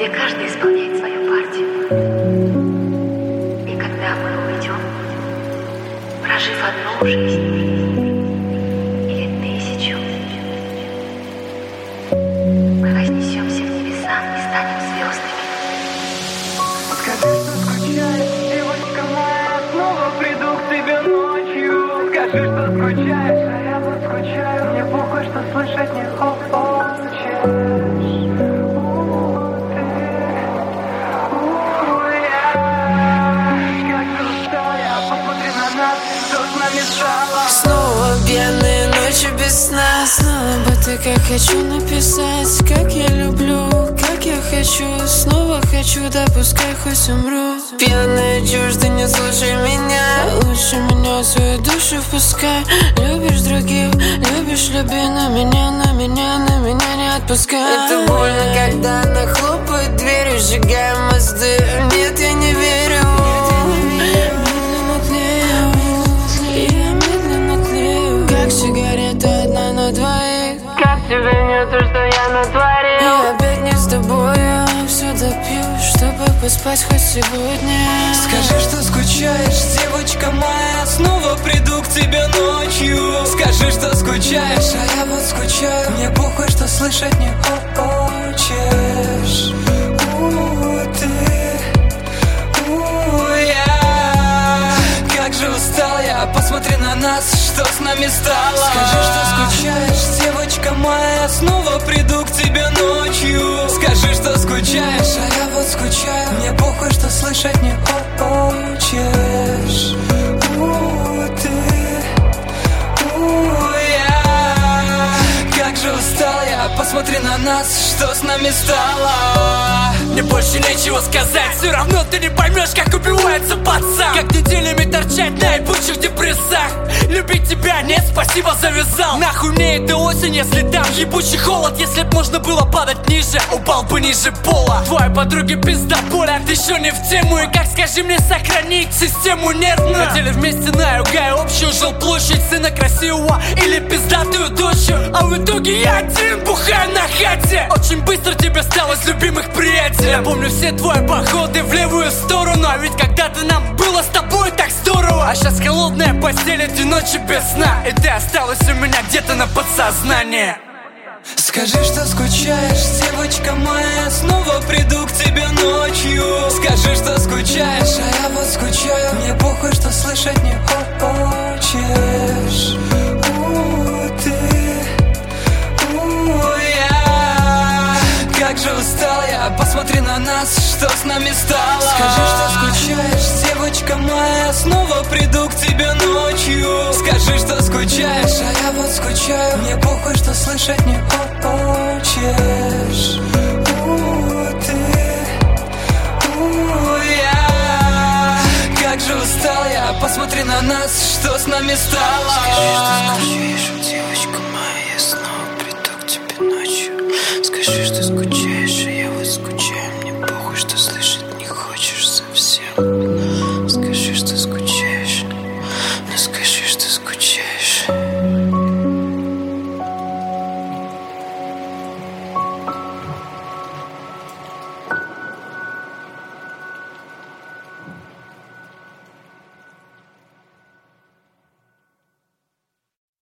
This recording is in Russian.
где каждый исполняет свою партию. И когда мы уйдем, прожив одну жизнь или 1000, мы вознесемся в небеса и станем звездами. Скажи, что скучаешь, девочка моя, снова приду к тебе ночью. Скажи, что скучаешь, а я вот скучаю. Мне похуй, что слышать не хочешь. Снова пьяные ночи без сна. Снова бы ты как хочу написать, как я люблю, как я хочу. Снова хочу, да пускай хоть умру. Пьяная чушь, ты не слушай меня. Лучше меня в свою душу впускай. Любишь других, любишь, люби, но меня не отпускай. Это больно, когда она хлопает дверью, сжигаем мосты. Нет, я не верю. Как сигарета одна на двоих. Как тебе не то, что я натворил? И опять не с тобой, я все допью, чтобы поспать хоть сегодня. Скажи, что скучаешь, девочка моя, снова приду к тебе ночью. Скажи, что скучаешь, а я вот скучаю. Мне похуй, что слышать не хочешь. Как же устал я, посмотри на нас, что с нами стало. Скажи, что скучаешь, девочка моя, снова приду к тебе ночью. Скажи, что скучаешь, а я вот скучаю. Мне похуй, что слышать не хочешь. Как же устал я, посмотри на нас, что с нами стало. Мне больше нечего сказать, все равно ты не поймешь, как убивается пацан. Как неделями торчать на ебучих депрессах. Любить тебя нет, спасибо, завязал. Нахуй мне эта осень, если там ебучий холод. Если б можно было падать ниже, упал бы ниже пола. Твоей подруге пиздоболь, а ты еще не в тему. И как, скажи мне, сохранить систему нервную? Хотели вместе на юга и общую жилплощадь, сына красивого или пиздатую дочь. А в итоге я один бухаю на хате. Очень быстро тебе стало с любимых приятелей. Я помню все твои походы в левую сторону. А ведь когда-то нам было с тобой так здорово. А сейчас холодная постель, эти ночи без сна. И ты осталась у меня где-то на подсознании. Скажи, что скучаешь, девочка моя, снова приду к тебе ночью. Скажи, что скучаешь, а я вот скучаю. Мне похуй, что слышать не хочешь. Как же устал я, посмотри на нас, что с нами стало. Скажи, что скучаешь, девочка моя, снова приду к тебе ночью. Скажи, что скучаешь, а я вот скучаю. Мне похуй, что слышать не хочешь. Как же устал я, посмотри на нас, что с нами стало. Скажи, что скучаешь,